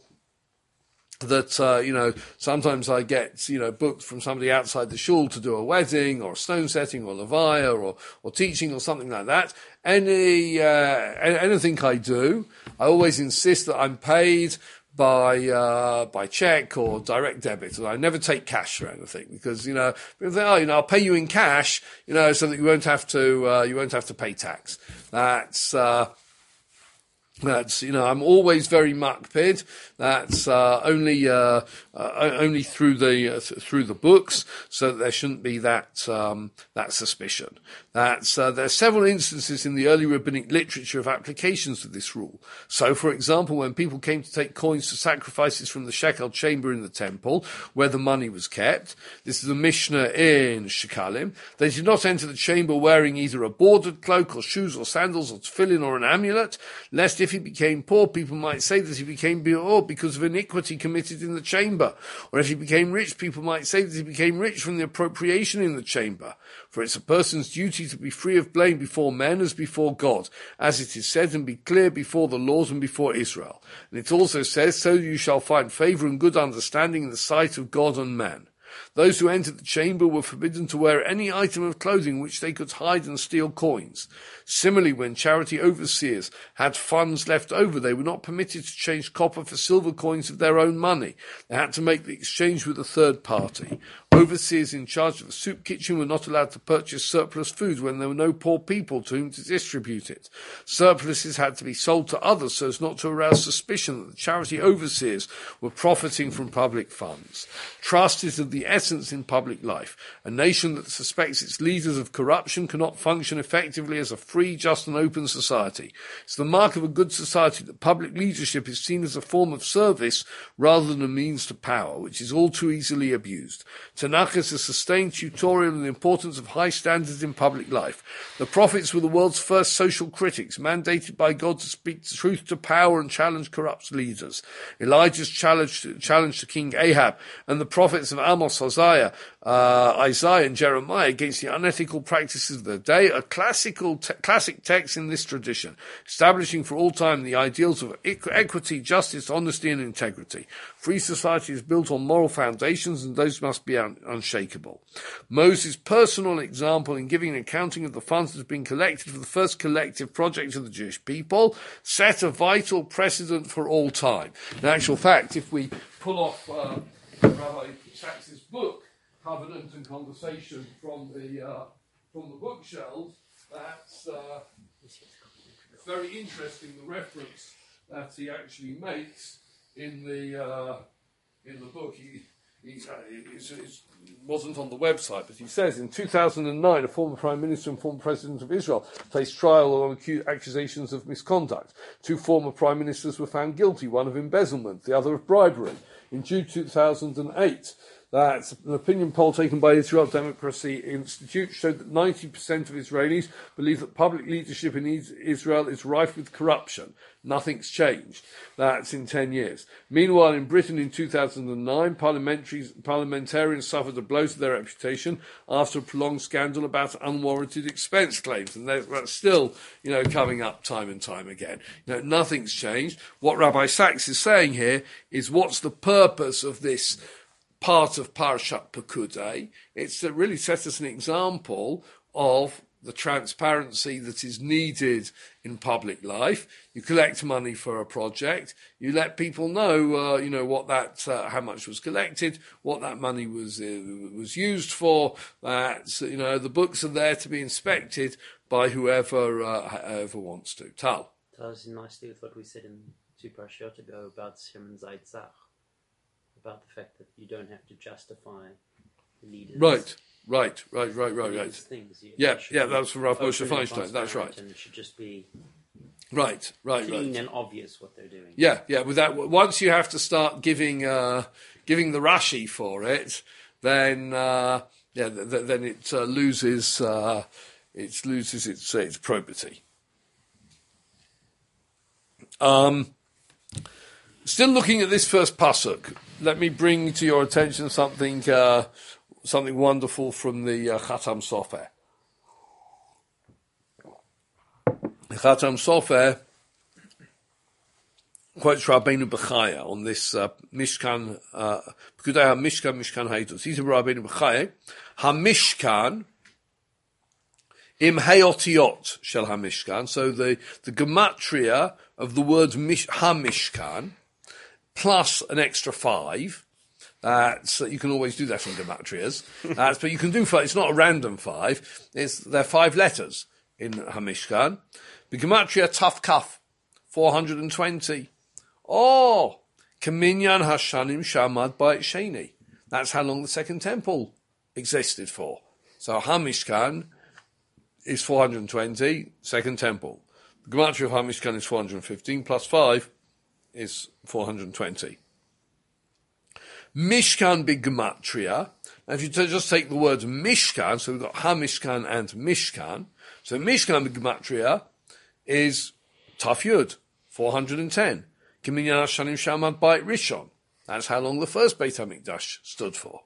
that, uh, you know, sometimes I get, you know, booked from somebody outside the shul to do a wedding or a stone setting or levaya or, or teaching or something like that. Any, uh, anything I do, I always insist that I'm paid by uh by check or direct debit, and I never take cash or anything because you know people think, oh, you know, I'll pay you in cash, you know, so that you won't have to uh, you won't have to pay tax. That's uh That's, you know, I'm always very makpid. That's uh, only uh, uh, only through the uh, th- through the books, so that there shouldn't be that um, that suspicion. That's uh, there are several instances in the early rabbinic literature of applications of this rule. So, for example, when people came to take coins for sacrifices from the shekel chamber in the temple, where the money was kept, this is a Mishnah in Shekalim, they did not enter the chamber wearing either a bordered cloak or shoes or sandals or tefillin or an amulet, lest if he became poor, people might say that he became poor because of iniquity committed in the chamber. Or if he became rich, people might say that he became rich from the appropriation in the chamber. For it's a person's duty to be free of blame before men as before God, as it is said, and be clear before the laws and before Israel. And it also says, so you shall find favour and good understanding in the sight of God and man. Those who entered the chamber were forbidden to wear any item of clothing which they could hide and steal coins. Similarly, when charity overseers had funds left over, they were not permitted to change copper for silver coins of their own money. They had to make the exchange with a third party. Overseers in charge of a soup kitchen were not allowed to purchase surplus food when there were no poor people to whom to distribute it. Surpluses had to be sold to others so as not to arouse suspicion that the charity overseers were profiting from public funds. Trust is of the essence in public life. A nation that suspects its leaders of corruption cannot function effectively as a free, just and open society. It's the mark of a good society that public leadership is seen as a form of service rather than a means to power, which is all too easily abused. Tanakh is a sustained tutorial on the importance of high standards in public life. The prophets were the world's first social critics, mandated by God to speak the truth to power and challenge corrupt leaders. Elijah's challenge to, challenge to King Ahab and the prophets of Amos, Hosea, uh, Isaiah and Jeremiah against the unethical practices of their day are classical te- classic texts in this tradition, establishing for all time the ideals of equ- equity, justice, honesty and integrity. Free society is built on moral foundations, and those must be un- unshakable. Moses' personal example in giving an accounting of the funds that had been collected for the first collective project of the Jewish people set a vital precedent for all time. In actual fact, if we pull off uh, Rabbi Sachs's book, Covenant and Conversation, from the uh, from the bookshelves, that's uh, very interesting, the reference that he actually makes in the uh, in the book. He, he uh, it's, it's, it wasn't on the website, but he says in two thousand nine, a former Prime Minister and former President of Israel faced trial on acu- accusations of misconduct. Two former Prime Ministers were found guilty, one of embezzlement, the other of bribery. In June two thousand eight, that's an opinion poll taken by Israel Democracy Institute showed that ninety percent of Israelis believe that public leadership in Israel is rife with corruption. Nothing's changed. That's in ten years. Meanwhile, in Britain in two thousand nine, parliamentarians suffered a blow to their reputation after a prolonged scandal about unwarranted expense claims. And that's still, you know, coming up time and time again. You know, nothing's changed. What Rabbi Sachs is saying here is, what's the purpose of this part of Parashat Pekudei? It's to really set us an example of the transparency that is needed in public life. You collect money for a project. You let people know, uh, you know, what that, uh, how much was collected, what that money was uh, was used for. That, you know, the books are there to be inspected by whoever uh, whoever wants to. Tal. Ties in nicely with what we said in two parashot ago about Shem and Zaitzach, about the fact that you don't have to justify the leaders. Right. Right, right, right, right, right. Things. You, yeah, yeah, that was from Rav Moshe Feinstein. That's right. And it should just be right, right, clean right. and obvious what they're doing. Yeah, yeah. With that, once you have to start giving uh, giving the Rashi for it, then uh, yeah, th- th- then it uh, loses uh, it loses its its probity. Um, still looking at this first pasuk, let me bring to your attention something. Uh, Something wonderful from the uh, Khatam Sofer. The Khatam Sofer quotes Rabbeinu Bechaya on this uh, Mishkan, uh, Pekudei HaMishkan, Mishkan Haidus. He's a Rabbeinu Bechaya. HaMishkan, im heotiot shel HaMishkan. So the, the gematria of the word mish, HaMishkan, plus an extra five. That's, uh, you can always do that in gematrias. That's, but you can do five. It's not a random five. It's, they're five letters in Hamishkan. The gematria taf kaf four hundred twenty. Oh, Kaminyan Hashanim Shamad Bait Sheni. That's how long the Second Temple existed for. So Hamishkan is four hundred twenty, Second Temple. The Gematria of Hamishkan is four hundred fifteen, plus five is four hundred twenty. Mishkan big Gematria. Now if you t- just take the words Mishkan, so we've got Hamishkan and Mishkan. So Mishkan big Gematria is Taf Yud, four hundred ten. Kiminyan Hashanim Shamad Bait Rishon. That's how long the first Beit HaMikdash stood for.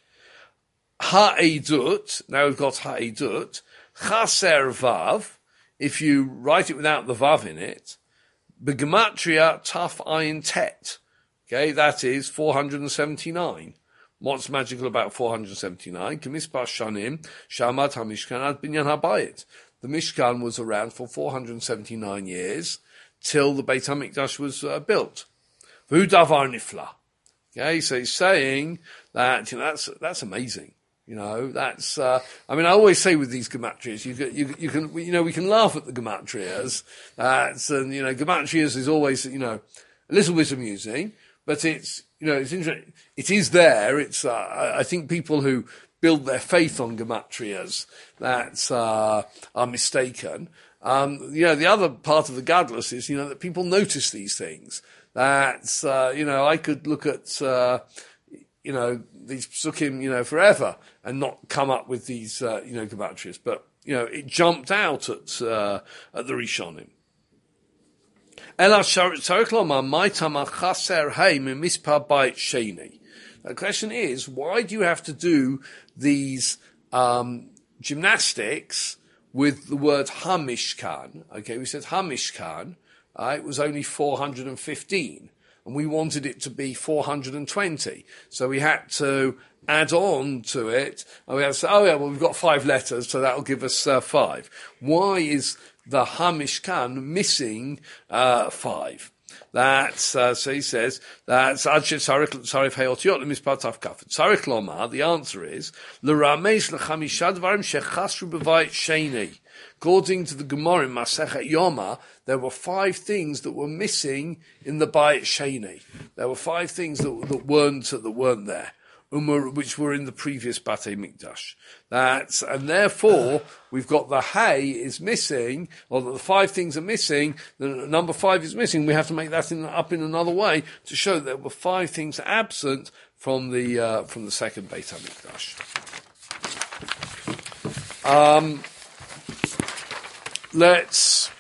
Ha'edut, now we've got Ha'edut, Chaser Vav, if you write it without the Vav in it, Begematria Taf Ayin Tet. Okay, that is four hundred seventy-nine. What's magical about four hundred seventy-nine? K'mispar Shanim, Shamad HaMishkan Ad Binyan HaBayit. The Mishkan was around for four hundred seventy-nine years, till the Beit HaMikdash was uh, built. V'hu davar nifla. Okay, so he's saying that, you know, that's, that's amazing. You know, that's, uh, I mean, I always say with these gematrias, you can, you, you can, you know, we can laugh at the gematrias. That's, and, you know, gematrias is always, you know, a little bit amusing, but it's, you know, it's interesting. It is there. It's, uh, I think people who build their faith on gematrias, that, uh, are mistaken. Um, you know, the other part of the gadlus is, you know, that people notice these things. That's, uh, you know, I could look at, uh, you know, these psukim, you know, forever and not come up with these, uh, you know, gematrias. But, you know, it jumped out at, uh, at the Rishonim. The question is, why do you have to do these, um, gymnastics with the word Hamishkan? Okay, we said Hamishkan, uh, it was only four hundred fifteen. And we wanted it to be four hundred twenty. So we had to add on to it. And we had to say, oh yeah, well we've got five letters, so that'll give us uh, five. Why is the Hamishkan missing uh, five? That's, uh, so he says, that's Adshit Sarif Heotiot Mispar Taf Kaf. Sarif Lomar, the answer is, L'ramesh l'chamisha dvarim shechasru b'vayit sheni. According to the Gemara in Masechet Yoma, there were five things that were missing in the Bayit Sheni. There were five things that, that weren't that weren't there, which were in the previous Batei Mikdash. That's and therefore we've got the Hay is missing, or the five things are missing. The number five is missing. We have to make that in, up in another way to show that there were five things absent from the uh, from the second Beit HaMikdash. Um. Let's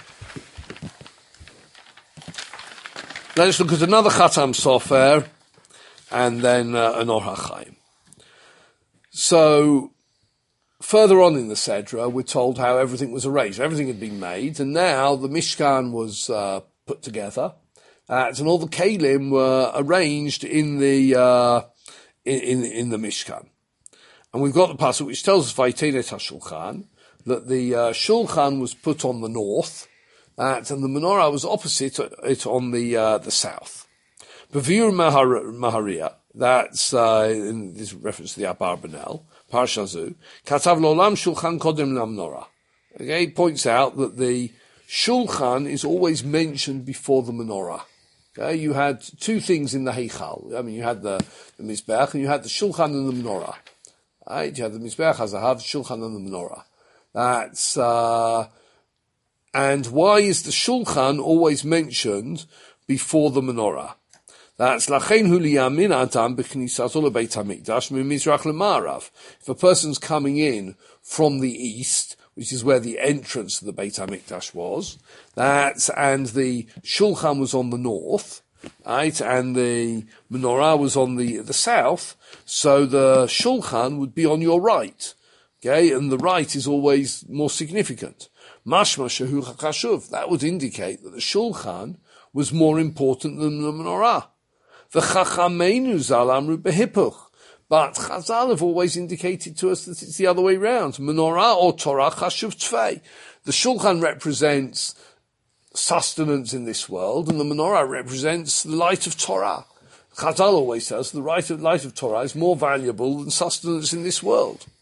let's look at another Chatam Sofer and then uh, an Or HaChaim. So further on in the Sedra, we're told how everything was arranged. Everything had been made, and now the Mishkan was uh, put together, uh, and all the Kalim were arranged in the uh, in, in in the Mishkan. And we've got the pasuk which tells us Vaytenet HaShulchan, that the uh, Shulchan was put on the north, uh, and the menorah was opposite it on the uh, the south. Bavir Maharia, that's uh, in this reference to the Abarbanel, Parshazu, Katav Lolam Shulchan Kodem Lamnorah. Okay, he points out that the Shulchan is always mentioned before the menorah. Okay, you had two things in the Heichal. I mean, you had the, the Mizbeach and you had the Shulchan and the menorah. Right? You had the Mizbeach Hazahav, Shulchan and the menorah. That's, uh, and why is the Shulchan always mentioned before the menorah? That's Lachein hu liyamin adam b'knisato lebeit hamikdash mimizrach lemarav. If a person's coming in from the east, which is where the entrance to the Beit HaMikdash was, that's, and the Shulchan was on the north, right, and the menorah was on the, the south, so the Shulchan would be on your right. Okay, and the right is always more significant. Mashma shehu chashuv. That would indicate that the Shulchan was more important than the menorah. The Chachamenu zal amru behipuch. But Chazal have always indicated to us that it's the other way round. Menorah or Torah chashuv tvei. The Shulchan represents sustenance in this world, and the menorah represents the light of Torah. Chazal always says the light of, light of Torah is more valuable than sustenance in this world.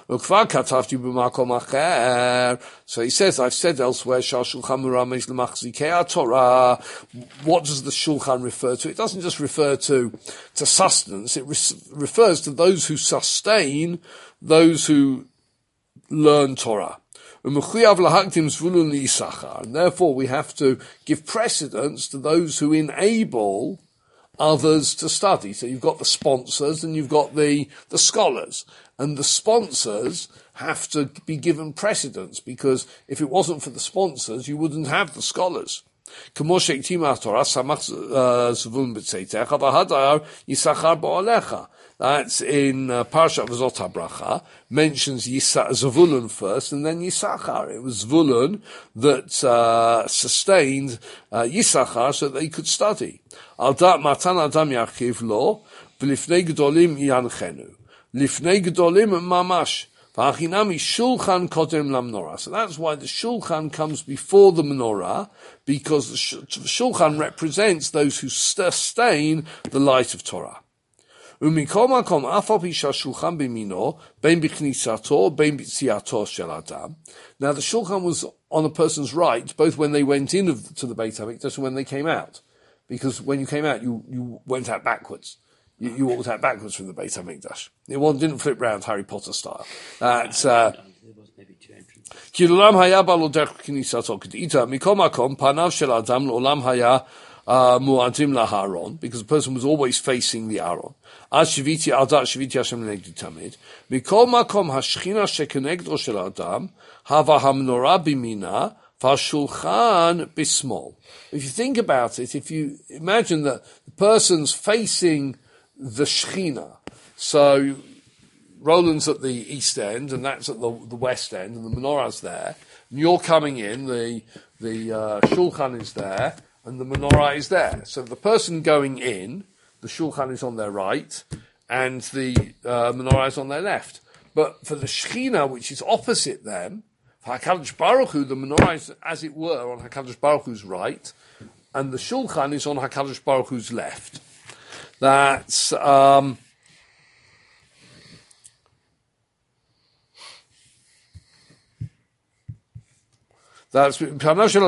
וכבר כתבתי במקום אחר. So he says, I've said elsewhere, שהשולחן מרמז למחזיקי התורה. What does the shulchan refer to? It doesn't just refer to, to sustenance, it re- refers to those who sustain, those who learn Torah. And therefore we have to give precedence to those who enable others to study. So you've got the sponsors and you've got the, the scholars. And the sponsors have to be given precedence, because if it wasn't for the sponsors, you wouldn't have the scholars. That's in uh, Parashat V'zot HaBracha, mentions Yisa- Zvulun first and then Yisachar. It was Zvulun that uh, sustained uh, Yisachar so that they could study. Al dat matan adam yachiv lo, v'lifnei gdolim yanchenu. Lifnei gdolim mamash. V'achinami shulchan kodem lamnorah. So that's why the shulchan comes before the menorah, because the shulchan represents those who sustain the light of Torah. ומכל מקום, אף על פי שהשולחן בימינו, בין בכניסתו, בין ביציאתו של אדם. Now the shulchan was on a person's right, both when they went in to the Beit HaMikdash and when they came out. Because when you came out, you, you went out backwards. You, you walked out backwards from the Beit HaMikdash. It one didn't flip round Harry Potter style. That's, uh, There was maybe two entrances. כי לעולם היה בא לו דרך כניסתו כדאיתא, מכל מקום, פניו של האדם לעולם היה mu'adim laharon, because the person was always facing the Aron. Ad shiviti al dat shiviti Hashem negdi tamid. Mikol makom hashchina shekenegdo shel adam hava hamnorah bimina v'ashulchan bismol. If you think about it, if you imagine that the person's facing the Shechina, so Roland's at the east end and that's at the, the west end, and the menorah's there, and you're coming in, the the uh, shulchan is there, and the menorah is there. So the person going in, the shulchan is on their right, and the uh, menorah is on their left. But for the Shechina, which is opposite them, for HaKadosh Baruch Hu, the menorah is, as it were, on HaKadosh Baruch Hu's right, and the shulchan is on HaKadosh Baruch Hu's left. That's... Um, That's פניו של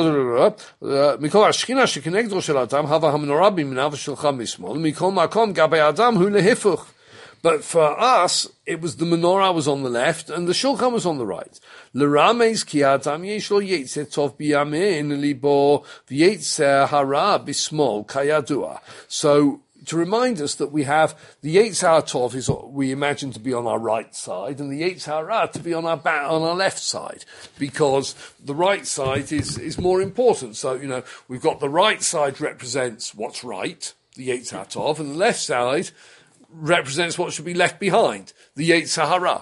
מכל השכינה שכנגדו של האדם, הווה המנורה בימינה ושולחן משמאל, מכל מקום גבי האדם הוא להפך. But for us, it was the menorah was on the left and the shulchan was on the right. לרמז כי האדם יש לו יצר טוב בימין ליבו ויצר הרע בשמאל כידוע. So, to remind us that we have the Yetzer Tov is we imagine to be on our right side, and the Yetzer Hara to be on our back, on our left side, because the right side is is more important. So you know we've got the right side represents what's right, the Yetzer Tov, and the left side represents what should be left behind, the Yetzer Hara.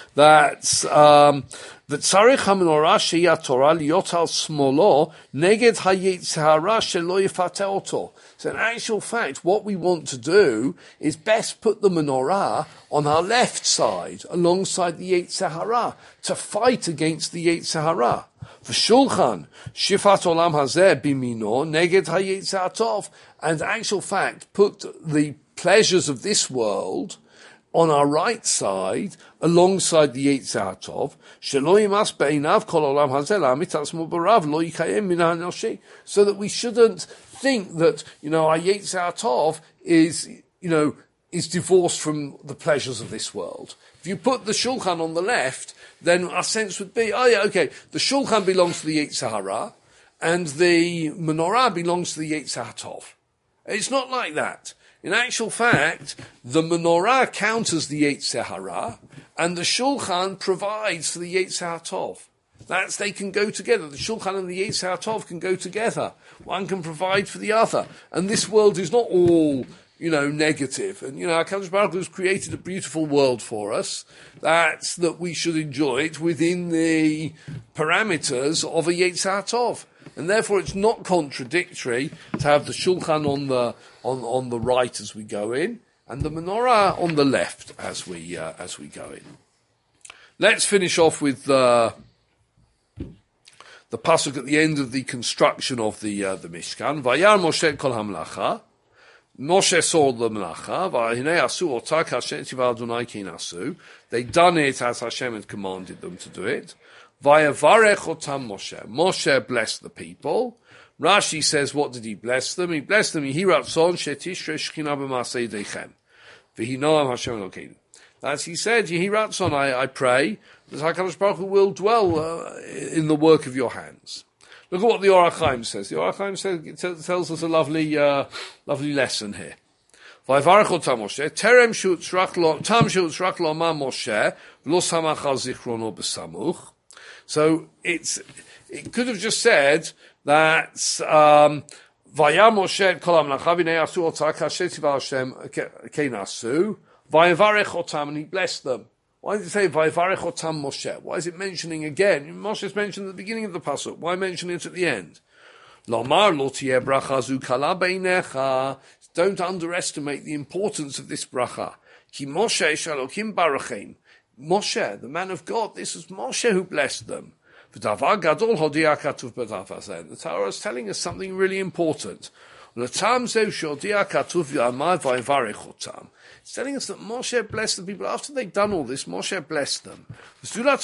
That's um, that tzarich hamenorah she'ya Torah liot al smolo neged hayetzer hara shelo yifate oto. So in actual fact, what we want to do is best put the menorah on our left side, alongside the Yetzer Hara, to fight against the Yetzer Hara. V'shulchan shifat olam hazeh bimino neged hayetzer tov. And in actual fact, put the pleasures of this world on our right side, alongside the Yetzer Tov, shelo yimas be'inav kol olam hazeh la'amit atzmo b'rav lo yikayem min ha'anoshi. So that we shouldn't think that, you know, our Yetzer Tov is, you know, is divorced from the pleasures of this world. If you put the shulchan on the left, then our sense would be, oh yeah, okay, the shulchan belongs to the Yetzer Hara, and the menorah belongs to the Yetzer Tov. It's not like that. In actual fact, the menorah counters the Yetzer Hara, and the shulchan provides for the Yetzer Tov. That's, they can go together. The shulchan and the Yetzer Tov can go together. One can provide for the other. And this world is not all, you know, negative. And, you know, HaKadosh Baruch Hu has created a beautiful world for us. That's that we should enjoy it within the parameters of a Yetzer Tov. And therefore it's not contradictory to have the shulchan on the, on, on the right as we go in, and the menorah on the left as we, uh, as we go in. Let's finish off with, uh, the pasuk at the end of the construction of the uh, the Mishkan. Vayar Moshe kol hamlacha. Moshe saw the melacha. V'hinei asu otak Hashem tiva Adonai kin asu. They done it as Hashem had commanded them to do it. Vayavarech otam Moshe. Moshe blessed the people. Rashi says, what did he bless them? He blessed them. Yehi ratzon shetishre shechina b'masei deichem. V'hinoam Hashem Elokeinu. As he said, Yehi ratzon, I, I pray that HaKadosh Baruch Hu will dwell uh, in the work of your hands. Look at what the Or HaChaim says. The Or HaChaim says, it t- tells us a lovely, uh, lovely lesson here. Vayvarech otam Moshe, terem shutzrach lo, tam shutzrach lo ma Moshe, lo samach al zichrono b'samuch. So it's, it could have just said that, um, Vayam Moshe et kol hamlacha v'nei asu otzak Hashem tiva Hashem kein asu, Vayavarech otam, and he blessed them. Why does it say Vayavarech otam Moshe? Why is it mentioning again? Moshe is mentioned at the beginning of the pasuk. Why mention it at the end? Lomar lo tieh bracha zu kala beinecha. Don't underestimate the importance of this bracha. Ki Moshe shalokim barachem. Moshe, the man of God, this was Moshe who blessed them. V'davar gadol hodia katuv b'daf hazeh. The Torah is telling us something really important. L'tam zeu shodia katuv yamad vayavarech otam. It's telling us that Moshe blessed the people. After they'd done all this, Moshe blessed them. Without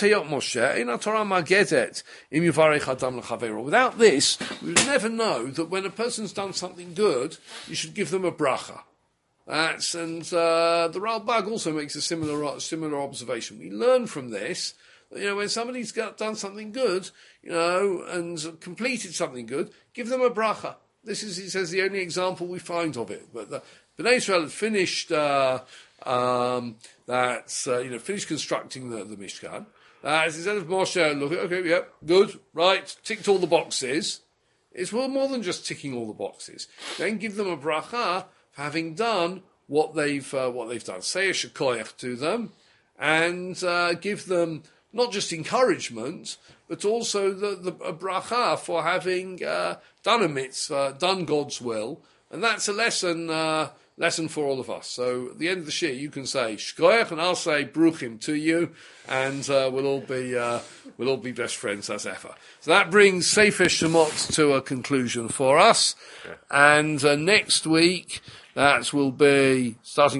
this, we would never know that when a person's done something good, you should give them a bracha. That's, and uh, the Ralbag also makes a similar similar observation. We learn from this that, you know, when somebody's got, done something good, you know, and completed something good, give them a bracha. This is, he says, the only example we find of it. But the Bnei Israel had finished uh, um, that, uh, you know, finished constructing the, the Mishkan. Uh, instead of Moshe, look, okay, yeah, good, right, ticked all the boxes. It's well more than just ticking all the boxes. Then give them a bracha for having done what they've uh, what they've done. Say a shekoyach to them, and uh, give them not just encouragement, but also the, the a bracha for having uh, done a mitzvah, done God's will, and that's a lesson. Uh, Lesson for all of us. So at the end of the shir, you can say shkoyach, and I'll say bruchim to you, and uh, we'll all be uh, we'll all be best friends as ever. So that brings Sefer Shemot to a conclusion for us, yeah. and uh, next week that will be starting.